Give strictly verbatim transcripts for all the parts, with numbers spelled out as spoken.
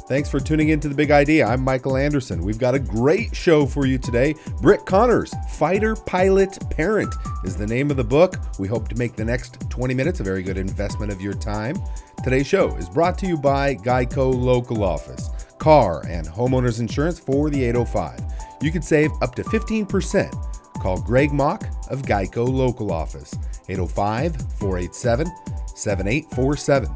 Thanks for tuning in to The Big Idea. I'm Michael Anderson. We've got a great show for you today. Britt Connors, Fighter Pilot Parent is the name of the book. We hope to make the next twenty minutes a very good investment of your time. Today's show is brought to you by Geico Local Office, car and homeowners insurance for the eight oh five. You could save up to fifteen percent. Call Greg Mock of Geico Local Office, eight oh five, four eight seven, seven eight four seven.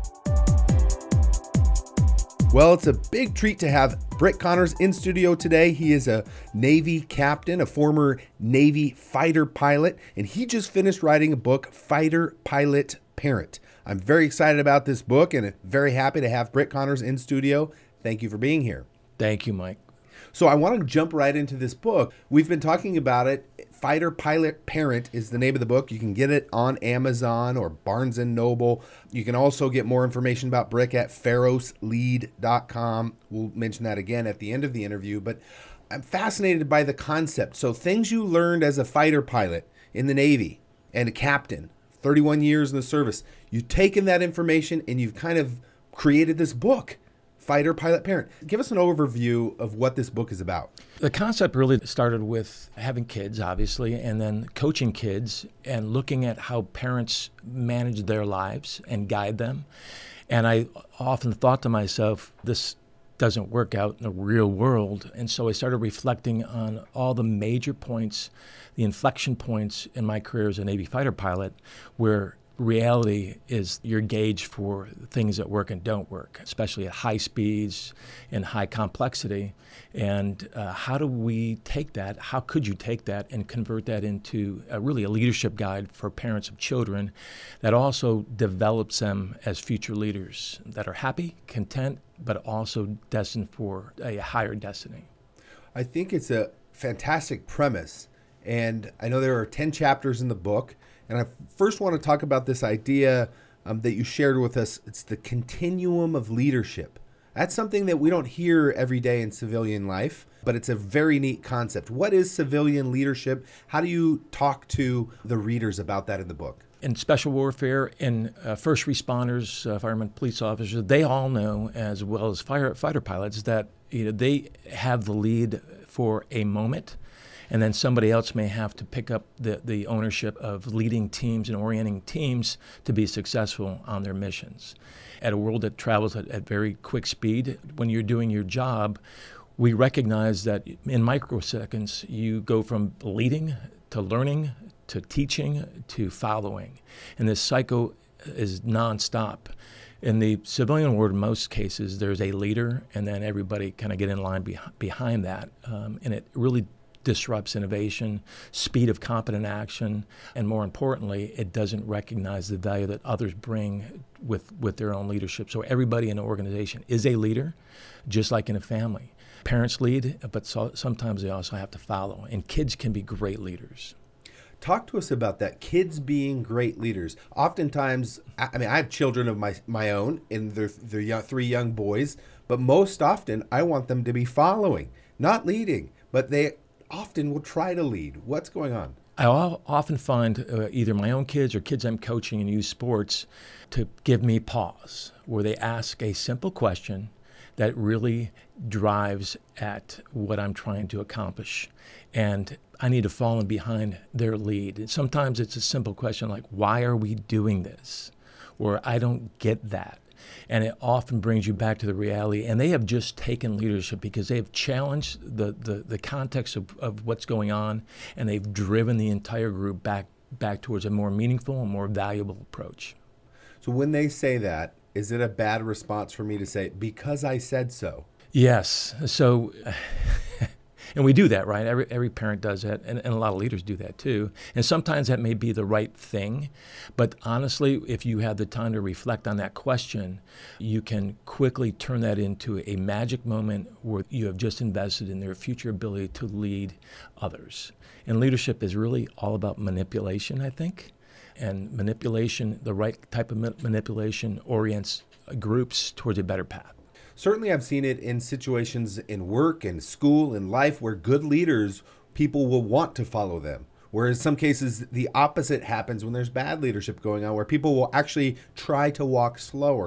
Well, it's a big treat to have Britt Connors in studio today. He is a Navy captain, a former Navy fighter pilot, and he just finished writing a book, Fighter Pilot Parent. I'm very excited about this book and very happy to have Britt Connors in studio. Thank you for being here. Thank you, Mike. So I want to jump right into this book. We've been talking about it. Fighter Pilot Parent is the name of the book. You can get it on Amazon or Barnes and Noble. You can also get more information about Britt at pharos lead dot com. We'll mention that again at the end of the interview. But I'm fascinated by the concept. So things you learned as a fighter pilot in the Navy and a captain, thirty-one years in the service, you've taken that information and you've kind of created this book. Fighter Pilot Parent. Give us an overview of what this book is about. The concept really started with having kids, obviously, and then coaching kids and looking at how parents manage their lives and guide them. And I often thought to myself, this doesn't work out in the real world. And so I started reflecting on all the major points, the inflection points in my career as a Navy fighter pilot, where reality is your gauge for things that work and don't work, especially at high speeds and high complexity. And uh, how do we take that? How could you take that and convert that into a, really a leadership guide for parents of children that also develops them as future leaders that are happy, content, but also destined for a higher destiny? I think it's a fantastic premise. And I know there are ten chapters in the book. And I first want to talk about this idea um, that you shared with us. It's the continuum of leadership. That's something that we don't hear every day in civilian life, but it's a very neat concept. What is civilian leadership? How do you talk to the readers about that in the book? In special warfare, in uh, first responders, uh, firemen, police officers, they all know, as well as fire, fighter pilots, that you know they have the lead for a moment. And then somebody else may have to pick up the, the ownership of leading teams and orienting teams to be successful on their missions. At a world that travels at, at very quick speed, when you're doing your job, we recognize that in microseconds, you go from leading to learning to teaching to following. And this cycle is nonstop. In the civilian world, in most cases, there's a leader, and then everybody kind of get in line be- behind that. Um, and it really disrupts innovation, speed of competent action, and more importantly, it doesn't recognize the value that others bring with, with their own leadership. So everybody in an organization is a leader, just like in a family. Parents lead, but so, sometimes they also have to follow, and kids can be great leaders. Talk to us about that, kids being great leaders. Oftentimes, I mean, I have children of my, my own, and they're, they're young, three young boys, but most often I want them to be following, not leading, but they often will try to lead. What's going on? I often find uh, either my own kids or kids I'm coaching in youth sports to give me pause, where they ask a simple question that really drives at what I'm trying to accomplish. And I need to fall in behind their lead. And sometimes it's a simple question like, why are we doing this? Or I don't get that. And it often brings you back to the reality. And they have just taken leadership because they have challenged the, the, the context of, of what's going on, and they've driven the entire group back back towards a more meaningful and more valuable approach. So when they say that, is it a bad response for me to say, because I said so? Yes. So... And we do that, right? Every every parent does that, and, and a lot of leaders do that too. And sometimes that may be the right thing, but honestly, if you have the time to reflect on that question, you can quickly turn that into a magic moment where you have just invested in their future ability to lead others. And leadership is really all about manipulation, I think. And manipulation, the right type of manipulation, orients groups towards a better path. Certainly I've seen it in situations in work and school and life where good leaders, people will want to follow them. Whereas in some cases, the opposite happens when there's bad leadership going on, where people will actually try to walk slower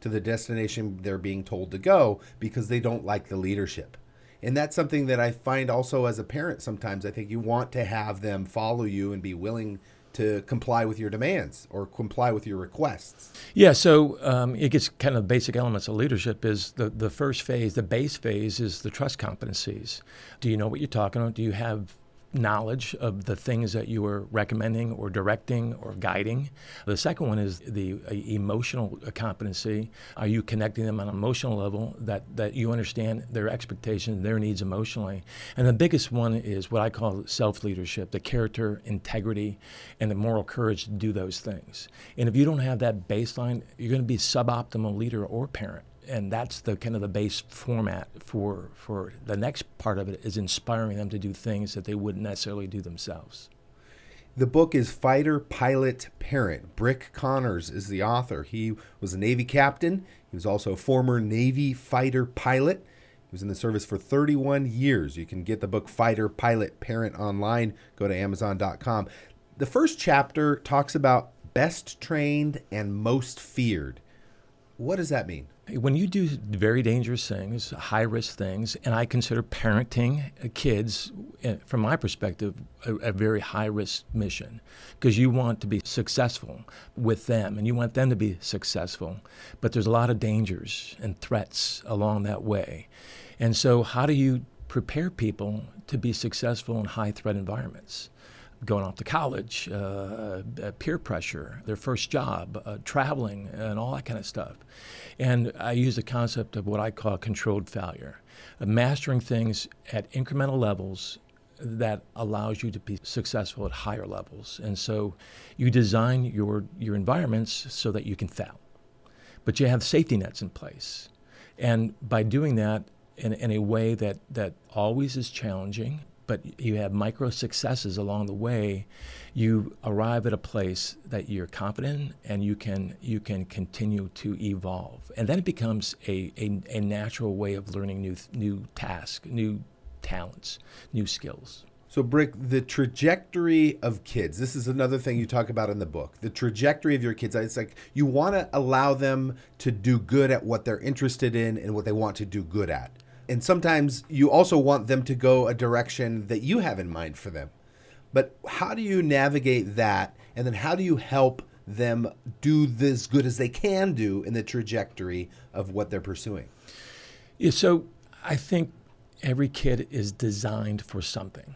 to the destination they're being told to go because they don't like the leadership. And that's something that I find also as a parent sometimes. I think you want to have them follow you and be willing to comply with your demands or comply with your requests. Yeah, so um, it gets kind of basic elements of leadership is the, the first phase, the base phase is the trust competencies. Do you know what you're talking about? Do you have knowledge of the things that you are recommending or directing or guiding? The second one is the uh, emotional competency. Are you connecting them on an emotional level that, that you understand their expectations, their needs emotionally? And the biggest one is what I call self-leadership, the character, integrity, and the moral courage to do those things. And if you don't have that baseline, you're going to be suboptimal leader or parent. And that's the kind of the base format for for the next part of it is inspiring them to do things that they wouldn't necessarily do themselves. The book is Fighter, Pilot, Parent. Brick Connors is the author. He was a Navy captain. He was also a former Navy fighter pilot. He was in the service for thirty-one years. You can get the book Fighter, Pilot, Parent online. Go to amazon dot com. The first chapter talks about best trained and most feared. What does that mean? When you do very dangerous things, high-risk things, and I consider parenting kids, from my perspective, a, a very high-risk mission because you want to be successful with them and you want them to be successful, but there's a lot of dangers and threats along that way. And so how do you prepare people to be successful in high-threat environments? Going off to college, uh, peer pressure, their first job, uh, traveling, and all that kind of stuff. And I use the concept of what I call controlled failure, uh, mastering things at incremental levels that allows you to be successful at higher levels. And so you design your, your environments so that you can fail, but you have safety nets in place. And by doing that in, in a way that, that always is challenging, but you have micro successes along the way, you arrive at a place that you're confident in and you can you can continue to evolve. And then it becomes a, a, a natural way of learning new new tasks, new talents, new skills. So, Brick, the trajectory of kids, this is another thing you talk about in the book. The trajectory of your kids, it's like you want to allow them to do good at what they're interested in and what they want to do good at. And sometimes you also want them to go a direction that you have in mind for them. But how do you navigate that? And then how do you help them do as good as they can do in the trajectory of what they're pursuing? Yeah, so I think every kid is designed for something.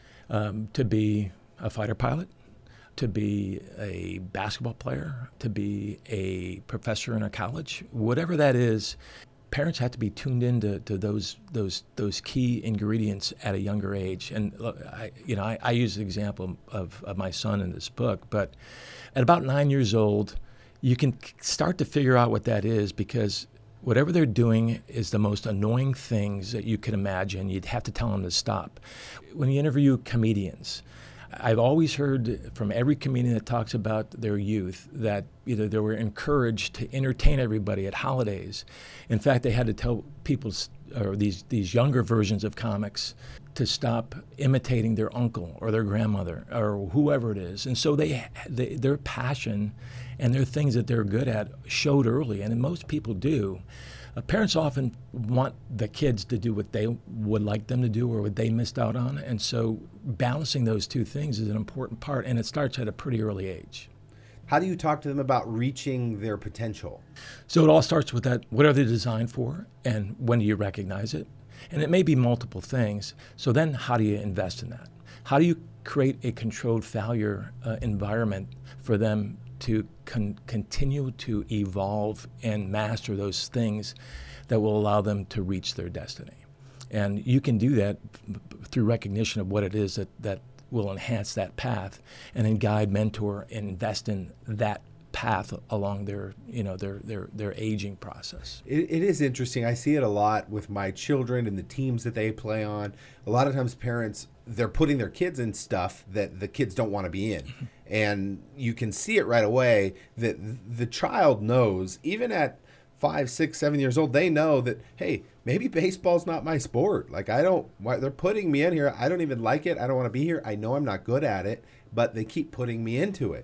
Um, to be a fighter pilot, to be a basketball player, to be a professor in a college, whatever that is. Parents have to be tuned into to those those those key ingredients at a younger age. And look, I, you know, I, I use the example of, of my son in this book. But at about nine years old, you can start to figure out what that is because whatever they're doing is the most annoying things that you could imagine. You'd have to tell them to stop. When you interview comedians, I've always heard from every comedian that talks about their youth that either they were encouraged to entertain everybody at holidays. In fact, they had to tell people, or these, these younger versions of comics, to stop imitating their uncle or their grandmother or whoever it is. And so they, they their passion and their things that they're good at showed early, and most people do. Uh, parents often want the kids to do what they would like them to do or what they missed out on. And so balancing those two things is an important part, and it starts at a pretty early age. How do you talk to them about reaching their potential? So it all starts with that, what are they designed for, and when do you recognize it? And it may be multiple things. So then how do you invest in that? How do you create a controlled failure uh, environment for them to con- continue to evolve and master those things that will allow them to reach their destiny? And you can do that through recognition of what it is that, that will enhance that path, and then guide, mentor, and invest in that path along their, you know, their their their aging process. It, it is interesting. I see it a lot with my children and the teams that they play on. A lot of times parents, they're putting their kids in stuff that the kids don't want to be in. And you can see it right away that the child knows, even at five, six, seven years old, they know that, hey, maybe baseball's not my sport. Like, I don't, why they're putting me in here. I don't even like it. I don't want to be here. I know I'm not good at it, but they keep putting me into it.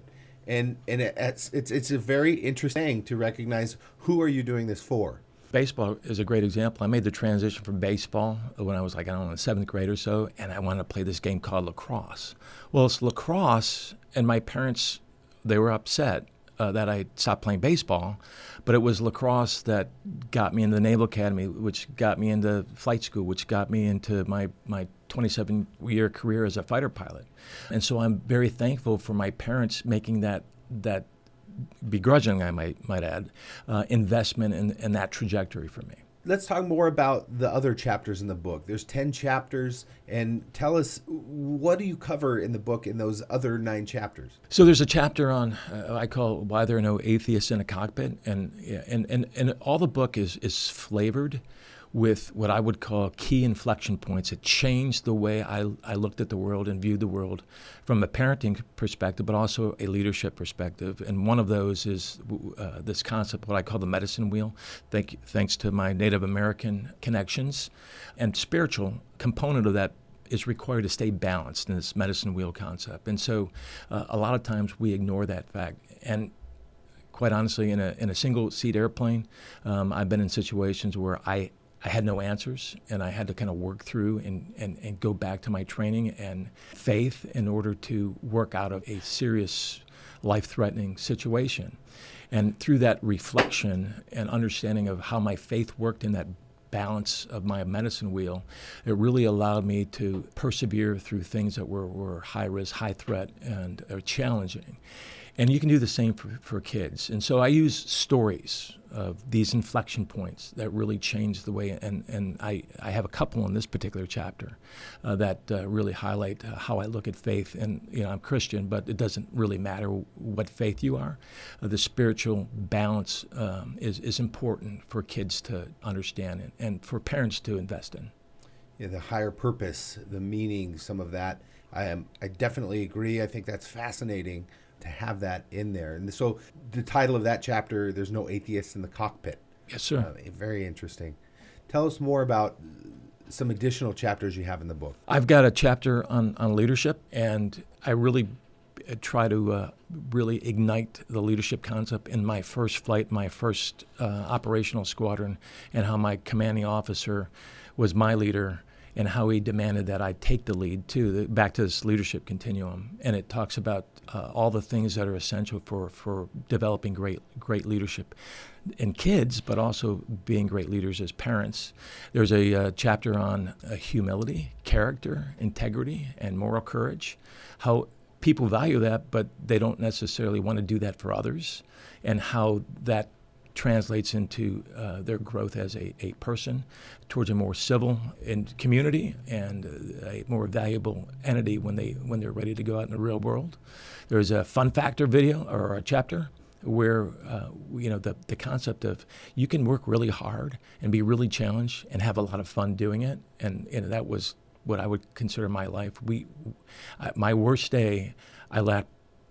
And and it, it's it's it's a very interesting thing to recognize who are you doing this for. Baseball is a great example. I made the transition from baseball when I was like, I don't know, seventh grade or so, and I wanted to play this game called lacrosse. Well, it's lacrosse, and my parents, they were upset uh, that I stopped playing baseball, but it was lacrosse that got me into the Naval Academy, which got me into flight school, which got me into my, my twenty-seven-year career as a fighter pilot. And so I'm very thankful for my parents making that that begrudgingly, I might might add, uh, investment in, in that trajectory for me. Let's talk more about the other chapters in the book. There's ten chapters, and tell us, what do you cover in the book in those other nine chapters? So there's a chapter on, uh, I call it Why There Are No Atheists in a Cockpit, and and and, and all the book is is flavored with what I would call key inflection points. It changed the way I, I looked at the world and viewed the world from a parenting perspective, but also a leadership perspective. And one of those is uh, this concept, what I call the medicine wheel, thank, thanks to my Native American connections. And spiritual component of that is required to stay balanced in this medicine wheel concept. And so uh, a lot of times we ignore that fact. And quite honestly, in a in a single seat airplane, um, I've been in situations where I I had no answers, and I had to kind of work through and, and, and go back to my training and faith in order to work out of a serious, life-threatening situation. And through that reflection and understanding of how my faith worked in that balance of my medicine wheel, it really allowed me to persevere through things that were, were high risk, high threat, and are challenging. And you can do the same for, for kids. And so I use stories of these inflection points that really change the way, and, and I, I have a couple in this particular chapter uh, that uh, really highlight uh, how I look at faith. And, you know, I'm Christian, but it doesn't really matter what faith you are. Uh, the spiritual balance um, is, is important for kids to understand and, and for parents to invest in. Yeah, the higher purpose, the meaning, some of that. I am. I definitely agree. I think that's fascinating to have that in there. And so the title of that chapter, There's No Atheists in the Cockpit. Yes, sir. Uh, very interesting. Tell us more about some additional chapters you have in the book. I've got a chapter on, on leadership, and I really try to uh, really ignite the leadership concept in my first flight, my first uh, operational squadron, and how my commanding officer was my leader, and how he demanded that I take the lead, too, back to this leadership continuum. And it talks about uh, all the things that are essential for, for developing great great leadership in kids, but also being great leaders as parents. There's a uh, chapter on uh, humility, character, integrity, and moral courage, how people value that, but they don't necessarily want to do that for others, and how that translates into uh, their growth as a, a person towards a more civil and community and a more valuable entity when they when they're ready to go out in the real world. There's a fun factor video or a chapter where uh, you know the the concept of you can work really hard and be really challenged and have a lot of fun doing it, and, and that was what I would consider my life. We, I, my worst day, I laughed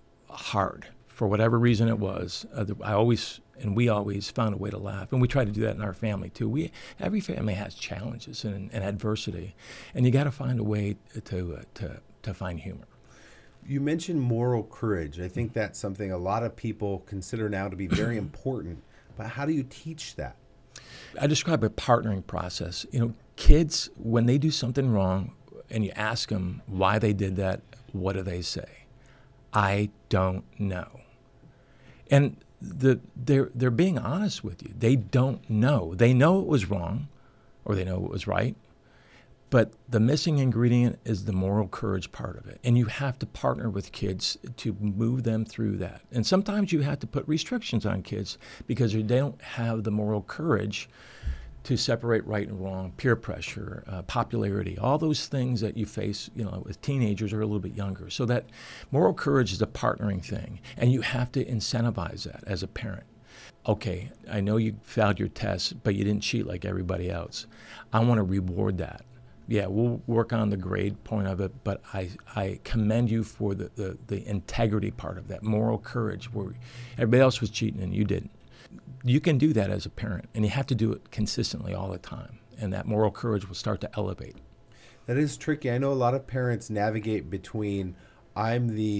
hard for whatever reason it was. Uh, I always. And we always found a way to laugh. And we try to do that in our family, too. We Every family has challenges and, and adversity. And you got to find a way to, uh, to, to find humor. You mentioned moral courage. I think that's something a lot of people consider now to be very important. But how do you teach that? I describe a partnering process. You know, kids, when they do something wrong and you ask them why they did that, what do they say? I don't know. And The, they're they're being honest with you. They don't know. They know it was wrong, or they know it was right, but the missing ingredient is the moral courage part of it. And you have to partner with kids to move them through that. And sometimes you have to put restrictions on kids because they don't have the moral courage to separate right and wrong, peer pressure, uh, popularity, all those things that you face, you know, with teenagers or a little bit younger. So that moral courage is a partnering thing, and you have to incentivize that as a parent. Okay, I know you failed your test, but you didn't cheat like everybody else. I want to reward that. Yeah, we'll work on the grade point of it, but I, I commend you for the, the, the integrity part of that, moral courage, where everybody else was cheating and you didn't. You can do that as a parent, and you have to do it consistently all the time, and that moral courage will start to elevate. That is tricky. I know a lot of parents navigate between I'm the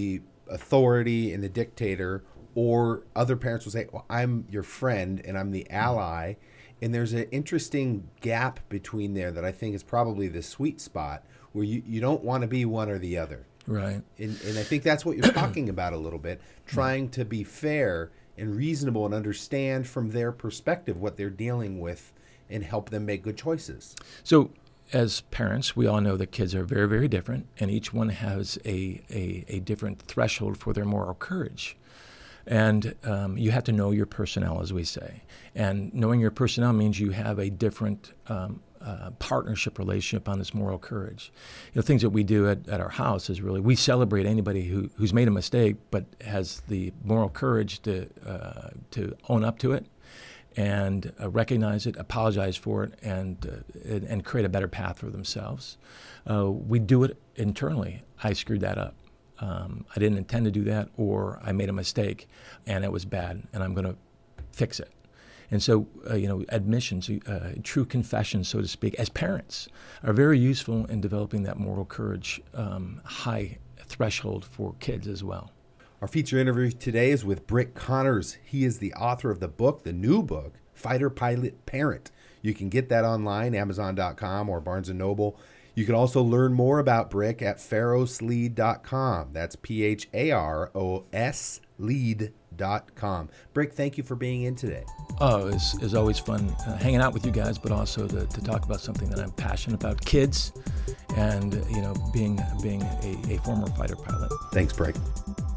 authority and the dictator, or other parents will say, well, I'm your friend and I'm the ally. And there's an interesting gap between there that I think is probably the sweet spot where you, you don't want to be one or the other. Right. And, and I think that's what you're talking about a little bit, trying to be fair and reasonable and understand from their perspective what they're dealing with and help them make good choices. So as parents, we all know that kids are very, very different, and each one has a, a, a different threshold for their moral courage. And um, you have to know your personnel, as we say. And knowing your personnel means you have a different um, uh, partnership relationship on this moral courage. You know, things that we do at, at our house is really, we celebrate anybody who, who's made a mistake but has the moral courage to, uh, to own up to it and uh, recognize it, apologize for it, and, uh, and, and create a better path for themselves. Uh, we do it internally. I screwed that up. Um, I didn't intend to do that, or I made a mistake and it was bad, and I'm going to fix it. And so, uh, you know, admissions, uh, true confessions, so to speak, as parents, are very useful in developing that moral courage, um, high threshold for kids as well. Our feature interview today is with Brick Connors. He is the author of the book, the new book, Fighter Pilot Parent. You can get that online, amazon dot com or Barnes and Noble. You can also learn more about Brick at pharos lead dot com. That's P H A R O S lead dot com. Brick, thank you for being in today. Oh, it's, it's always fun uh, hanging out with you guys, but also to, to talk about something that I'm passionate about, kids, and, you know, being being a, a former fighter pilot. Thanks, Brick.